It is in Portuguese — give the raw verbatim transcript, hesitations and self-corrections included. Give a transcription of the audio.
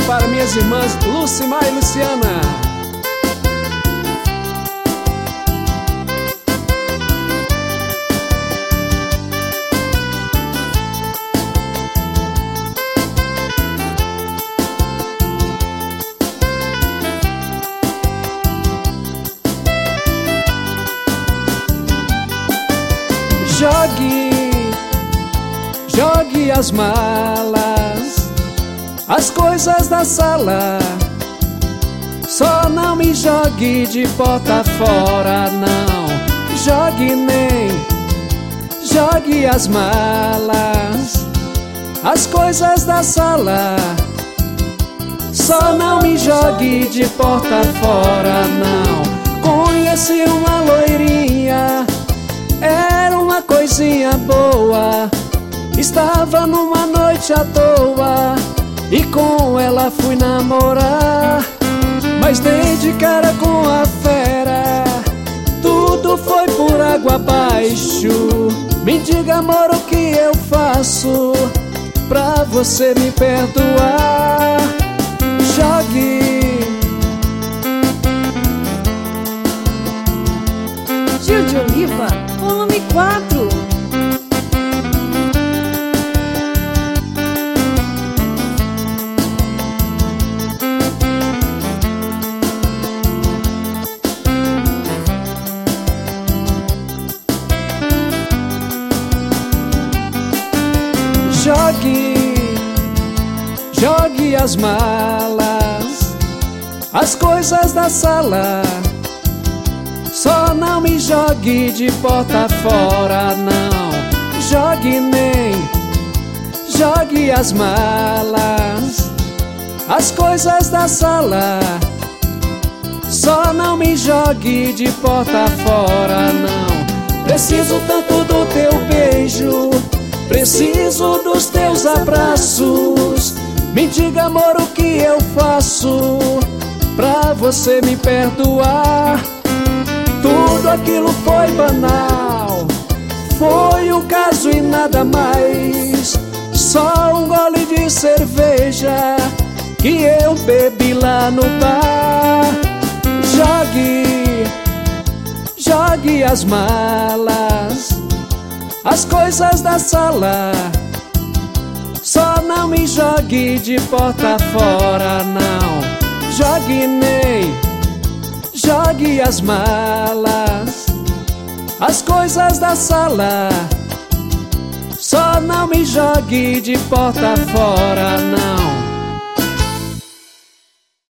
para minhas irmãs Lucimar e Luciana. Jogue, jogue as malas, as coisas da sala. Só não me jogue de porta fora, não. Jogue nem, jogue as malas, as coisas da sala. Só não me jogue de porta fora, não. Conheci uma loirinha, era uma coisinha boa. Estava numa noite à toa e com ela fui namorar. Mas dei de cara com a fera, tudo foi por água abaixo. Me diga, amor, o que eu faço pra você me perdoar? Jogue. Gil de Oliva, volume quatro. Jogue, jogue as malas, as coisas da sala. Só não me jogue de porta fora, não. Jogue nem, jogue as malas, as coisas da sala. Só não me jogue de porta fora, não. Preciso tanto do teu beijo, preciso dos teus abraços. Me diga, amor, o que eu faço pra você me perdoar? Tudo aquilo foi banal, foi um caso e nada mais. Só um gole de cerveja que eu bebi lá no bar. Jogue, jogue as malas, as coisas da sala. Só não me jogue de porta fora, não. Jogue nem, jogue as malas, as coisas da sala. Só não me jogue de porta fora, não.